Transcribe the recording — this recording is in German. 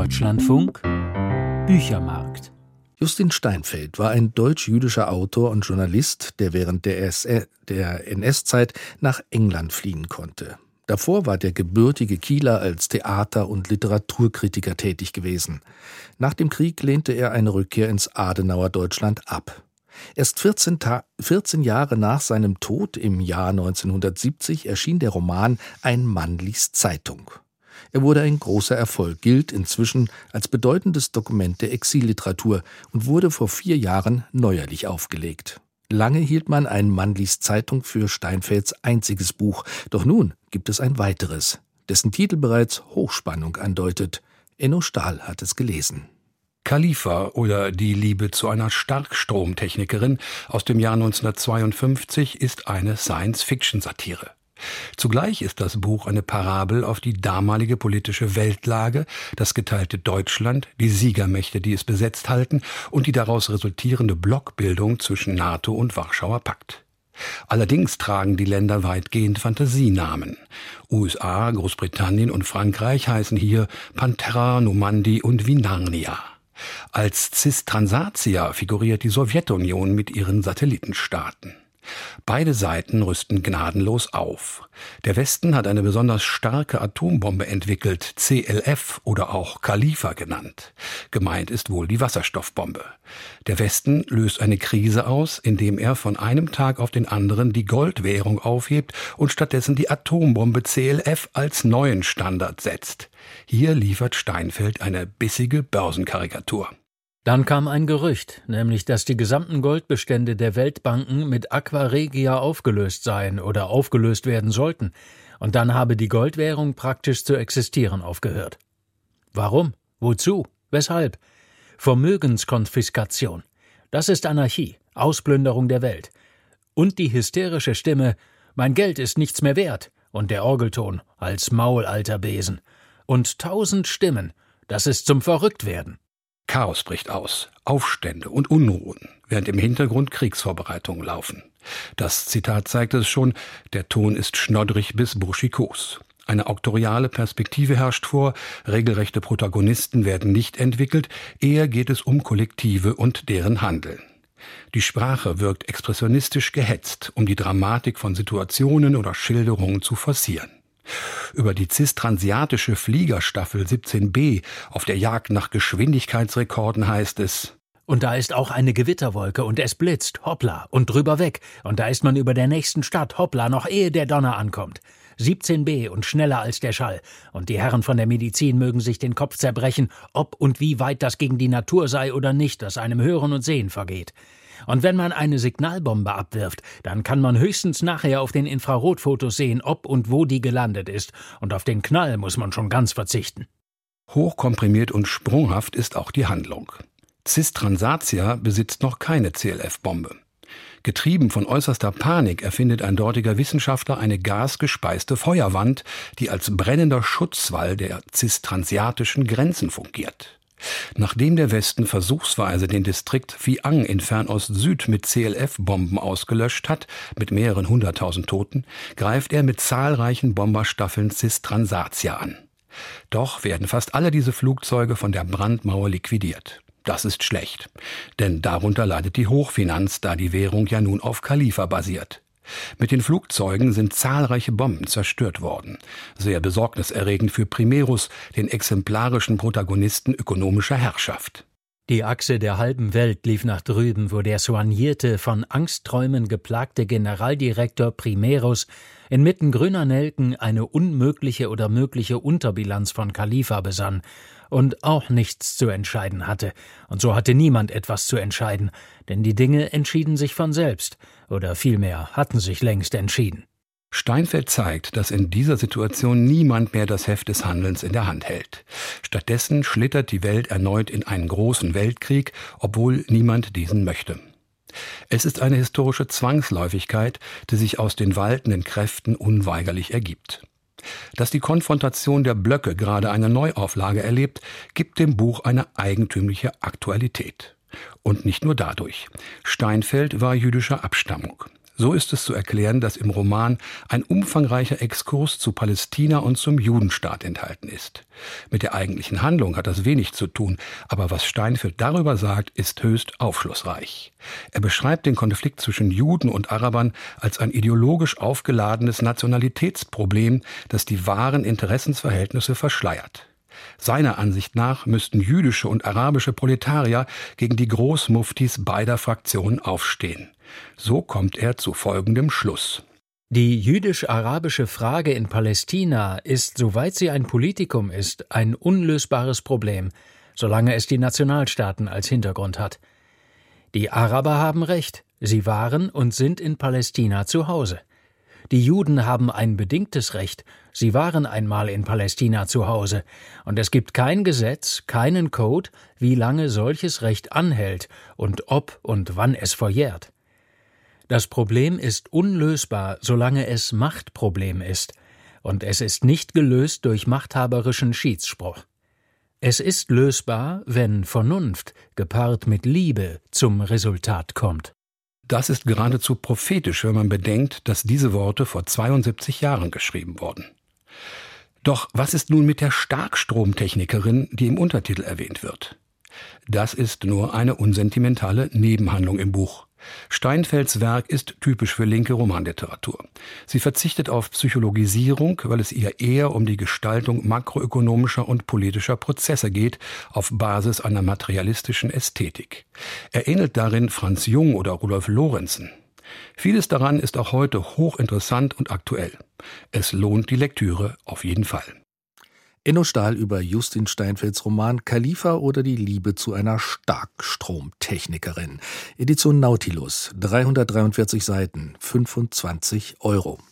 Deutschlandfunk Büchermarkt. Justin Steinfeld war ein deutsch-jüdischer Autor und Journalist, der während der NS-Zeit nach England fliehen konnte. Davor war der gebürtige Kieler als Theater- und Literaturkritiker tätig gewesen. Nach dem Krieg lehnte er eine Rückkehr ins Adenauer Deutschland ab. Erst 14 Jahre nach seinem Tod im Jahr 1970 erschien der Roman »Ein Mann liest Zeitung«. Er wurde ein großer Erfolg, gilt inzwischen als bedeutendes Dokument der Exilliteratur und wurde vor 4 Jahren neuerlich aufgelegt. Lange hielt man »Ein Mann liest Zeitung« für Steinfelds einziges Buch, doch nun gibt es ein weiteres, dessen Titel bereits Hochspannung andeutet. Enno Stahl hat es gelesen. Khalifa oder die Liebe zu einer Starkstromtechnikerin aus dem Jahr 1952 ist eine Science-Fiction-Satire. Zugleich ist das Buch eine Parabel auf die damalige politische Weltlage, das geteilte Deutschland, die Siegermächte, die es besetzt halten, und die daraus resultierende Blockbildung zwischen NATO und Warschauer Pakt. Allerdings tragen die Länder weitgehend Fantasienamen. USA, Großbritannien und Frankreich heißen hier Panterra, Normandie und Vinarnia. Als Cis-Transsatia figuriert die Sowjetunion mit ihren Satellitenstaaten. Beide Seiten rüsten gnadenlos auf. Der Westen hat eine besonders starke Atombombe entwickelt, CLF oder auch Khalifa genannt. Gemeint ist wohl die Wasserstoffbombe. Der Westen löst eine Krise aus, indem er von einem Tag auf den anderen die Goldwährung aufhebt und stattdessen die Atombombe CLF als neuen Standard setzt. Hier liefert Steinfeld eine bissige Börsenkarikatur. Dann kam ein Gerücht, nämlich dass die gesamten Goldbestände der Weltbanken mit Aqua Regia aufgelöst seien oder aufgelöst werden sollten, und dann habe die Goldwährung praktisch zu existieren aufgehört. Warum? Wozu? Weshalb? Vermögenskonfiskation. Das ist Anarchie, Ausplünderung der Welt. Und die hysterische Stimme, mein Geld ist nichts mehr wert, und der Orgelton, als Maul, alter Besen. Und 1000 Stimmen, das ist zum Verrücktwerden. Chaos bricht aus, Aufstände und Unruhen, während im Hintergrund Kriegsvorbereitungen laufen. Das Zitat zeigt es schon, der Ton ist schnoddrig bis burschikos. Eine auktoriale Perspektive herrscht vor, regelrechte Protagonisten werden nicht entwickelt, eher geht es um Kollektive und deren Handeln. Die Sprache wirkt expressionistisch gehetzt, um die Dramatik von Situationen oder Schilderungen zu forcieren. Über die cis-transiatische Fliegerstaffel 17B auf der Jagd nach Geschwindigkeitsrekorden heißt es: Und da ist auch eine Gewitterwolke und es blitzt, hoppla, und drüber weg. Und da ist man über der nächsten Stadt, hoppla, noch ehe der Donner ankommt. 17B und schneller als der Schall. Und die Herren von der Medizin mögen sich den Kopf zerbrechen, ob und wie weit das gegen die Natur sei oder nicht, das einem Hören und Sehen vergeht. Und wenn man eine Signalbombe abwirft, dann kann man höchstens nachher auf den Infrarotfotos sehen, ob und wo die gelandet ist. Und auf den Knall muss man schon ganz verzichten. Hochkomprimiert und sprunghaft ist auch die Handlung. Cis-Transsatia besitzt noch keine CLF-Bombe. Getrieben von äußerster Panik erfindet ein dortiger Wissenschaftler eine gasgespeiste Feuerwand, die als brennender Schutzwall der cis-transiatischen Grenzen fungiert. Nachdem der Westen versuchsweise den Distrikt Viang in Fernost-Süd mit CLF-Bomben ausgelöscht hat, mit mehreren 100.000 Toten, greift er mit zahlreichen Bomberstaffeln Cis-Transsatia an. Doch werden fast alle diese Flugzeuge von der Brandmauer liquidiert. Das ist schlecht, denn darunter leidet die Hochfinanz, da die Währung ja nun auf Khalifa basiert. Mit den Flugzeugen sind zahlreiche Bomben zerstört worden. Sehr besorgniserregend für Primerus, den exemplarischen Protagonisten ökonomischer Herrschaft. Die Achse der halben Welt lief nach drüben, wo der soignierte, von Angstträumen geplagte Generaldirektor Primerus inmitten grüner Nelken eine unmögliche oder mögliche Unterbilanz von Khalifa besann und auch nichts zu entscheiden hatte. Und so hatte niemand etwas zu entscheiden, denn die Dinge entschieden sich von selbst, oder vielmehr hatten sich längst entschieden. Steinfeld zeigt, dass in dieser Situation niemand mehr das Heft des Handelns in der Hand hält. Stattdessen schlittert die Welt erneut in einen großen Weltkrieg, obwohl niemand diesen möchte. Es ist eine historische Zwangsläufigkeit, die sich aus den waltenden Kräften unweigerlich ergibt. Dass die Konfrontation der Blöcke gerade eine Neuauflage erlebt, gibt dem Buch eine eigentümliche Aktualität. Und nicht nur dadurch. Steinfeld war jüdischer Abstammung. So ist es zu erklären, dass im Roman ein umfangreicher Exkurs zu Palästina und zum Judenstaat enthalten ist. Mit der eigentlichen Handlung hat das wenig zu tun, aber was Steinfeld darüber sagt, ist höchst aufschlussreich. Er beschreibt den Konflikt zwischen Juden und Arabern als ein ideologisch aufgeladenes Nationalitätsproblem, das die wahren Interessensverhältnisse verschleiert. Seiner Ansicht nach müssten jüdische und arabische Proletarier gegen die Großmuftis beider Fraktionen aufstehen. So kommt er zu folgendem Schluss. Die jüdisch-arabische Frage in Palästina ist, soweit sie ein Politikum ist, ein unlösbares Problem, solange es die Nationalstaaten als Hintergrund hat. Die Araber haben Recht, sie waren und sind in Palästina zu Hause. Die Juden haben ein bedingtes Recht, sie waren einmal in Palästina zu Hause, und es gibt kein Gesetz, keinen Code, wie lange solches Recht anhält und ob und wann es verjährt. Das Problem ist unlösbar, solange es Machtproblem ist, und es ist nicht gelöst durch machthaberischen Schiedsspruch. Es ist lösbar, wenn Vernunft, gepaart mit Liebe, zum Resultat kommt. Das ist geradezu prophetisch, wenn man bedenkt, dass diese Worte vor 72 Jahren geschrieben wurden. Doch was ist nun mit der Starkstromtechnikerin, die im Untertitel erwähnt wird? Das ist nur eine unsentimentale Nebenhandlung im Buch. Steinfelds Werk ist typisch für linke Romanliteratur. Sie verzichtet auf Psychologisierung, weil es ihr eher um die Gestaltung makroökonomischer und politischer Prozesse geht, auf Basis einer materialistischen Ästhetik. Er ähnelt darin Franz Jung oder Rudolf Lorenzen. Vieles daran ist auch heute hochinteressant und aktuell. Es lohnt die Lektüre auf jeden Fall. Enno Stahl über Justin Steinfelds Roman Khalifa oder die Liebe zu einer Starkstromtechnikerin. Edition Nautilus, 343 Seiten, 25 €.